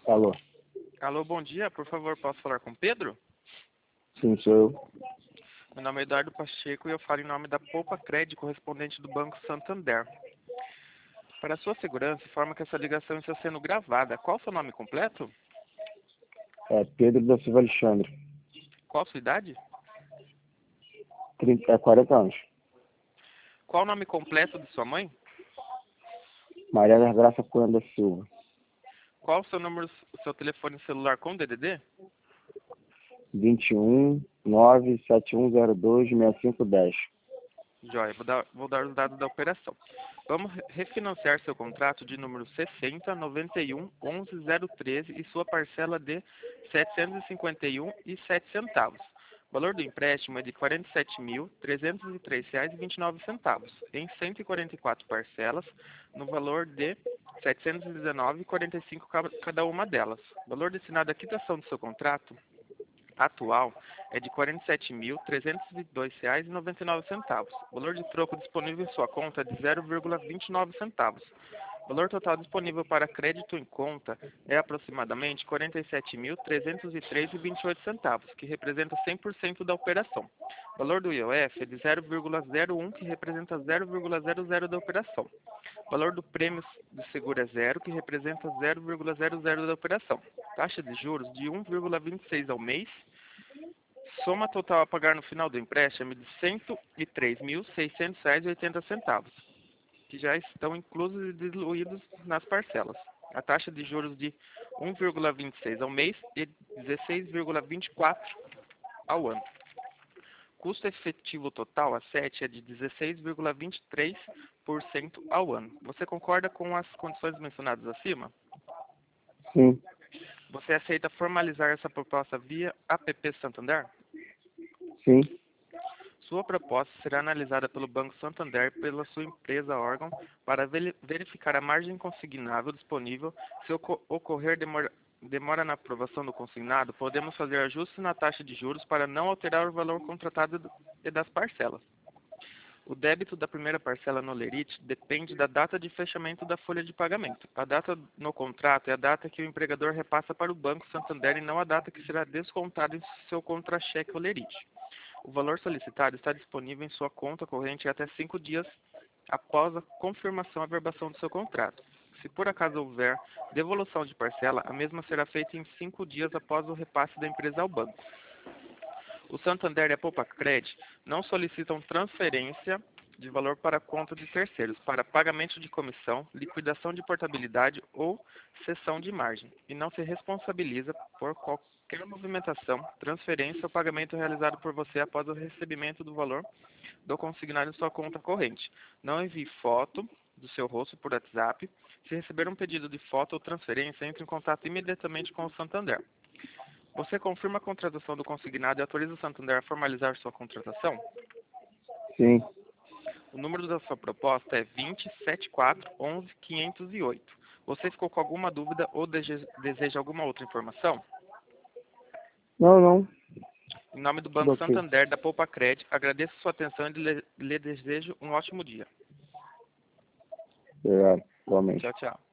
Alô? Alô, bom dia. Por favor, posso falar com Pedro? Sim, sou eu. Meu nome é Eduardo Pacheco e eu falo em nome da Poupa Cred, correspondente do Banco Santander. Para sua segurança, informa que essa ligação está sendo gravada. Qual o seu nome completo? É Pedro da Silva Alexandre. Qual a sua idade? 40 anos. Qual o nome completo de sua mãe? Maria da Graça Cunha da Silva. Qual o seu número, o seu telefone celular com DDD? 21 97102 6510. Joia, vou dar os dados da operação. Vamos refinanciar seu contrato de número 60 91 11 013 e sua parcela de R$ 751,07. O valor do empréstimo é de R$ 47.303,29, em 144 parcelas, no valor de R$ 719,45 cada uma delas. O valor destinado à quitação do seu contrato atual é de R$ 47.302,99. O valor de troco disponível em sua conta é de 0,29 centavos. O valor total disponível para crédito em conta é aproximadamente R$ 47.303,28, que representa 100% da operação. O valor do IOF é de 0,01, que representa 0,00 da operação. O valor do prêmio de seguro é 0, que representa 0,00 da operação. Taxa de juros de 1,26 ao mês. Soma total a pagar no final do empréstimo de R$ 103.600,80, que já estão inclusos e diluídos nas parcelas. A taxa de juros de 1,26 ao mês e 16,24 ao ano. Custo efetivo total a 7 é de 16,23% ao ano. Você concorda com as condições mencionadas acima? Sim, Você aceita formalizar essa proposta via APP Santander? sim. Sua proposta será analisada pelo Banco Santander e pela sua empresa órgão para verificar a margem consignável disponível. Se ocorrer demora na aprovação do consignado, podemos fazer ajustes na taxa de juros para não alterar o valor contratado e das parcelas. O débito da primeira parcela no lerite depende da data de fechamento da folha de pagamento. A data no contrato é a data que o empregador repassa para o Banco Santander e não a data que será descontada em seu contra-cheque ou lerite. O valor solicitado está disponível em sua conta corrente até 5 dias após a confirmação e averbação do seu contrato. Se por acaso houver devolução de parcela, a mesma será feita em 5 dias após o repasse da empresa ao banco. O Santander e a Poupa Cred não solicitam transferência de valor para a conta de terceiros, para pagamento de comissão, liquidação de portabilidade ou cessão de margem, e não se responsabiliza por qualquer movimentação, transferência ou pagamento realizado por você após o recebimento do valor do consignado em sua conta corrente. Não envie foto do seu rosto por WhatsApp. Se receber um pedido de foto ou transferência, entre em contato imediatamente com o Santander. Você confirma a contratação do consignado e autoriza o Santander a formalizar sua contratação? Sim. O número da sua proposta é 207411-508. Você ficou com alguma dúvida ou deseja alguma outra informação? Não. Em nome do Tudo Banco ok. Santander da Poupa Cred, agradeço sua atenção e lhe desejo um ótimo dia. Obrigado. Igualmente. Tchau, tchau.